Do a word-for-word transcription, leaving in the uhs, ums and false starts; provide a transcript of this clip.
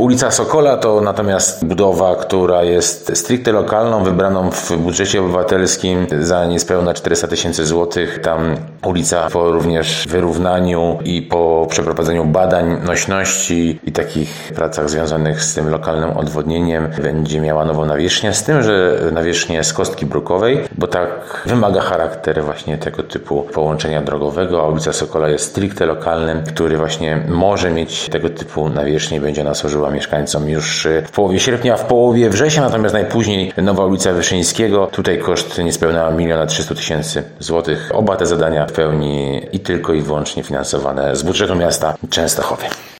Ulica Sokola to natomiast budowa, która jest stricte lokalną, wybraną w budżecie obywatelskim za niespełna czterysta tysięcy złotych. Tam ulica po również wyrównaniu i po przeprowadzeniu badań nośności i takich pracach związanych z tym lokalnym odwodnieniem będzie miała nową nawierzchnię, z tym, że nawierzchnię z kostki brukowej, bo tak wymaga charakter właśnie tego typu połączenia drogowego, a ulica Sokola jest stricte lokalnym, który właśnie może mieć tego typu nawierzchnię i będzie ona służyła mieszkańcom już w połowie sierpnia, w połowie września, natomiast najpóźniej nowa ulica Wyszyńskiego. Tutaj koszt niespełna miliona trzysta tysięcy złotych. Oba te zadania w pełni i tylko i wyłącznie finansowane z budżetu miasta Częstochowy.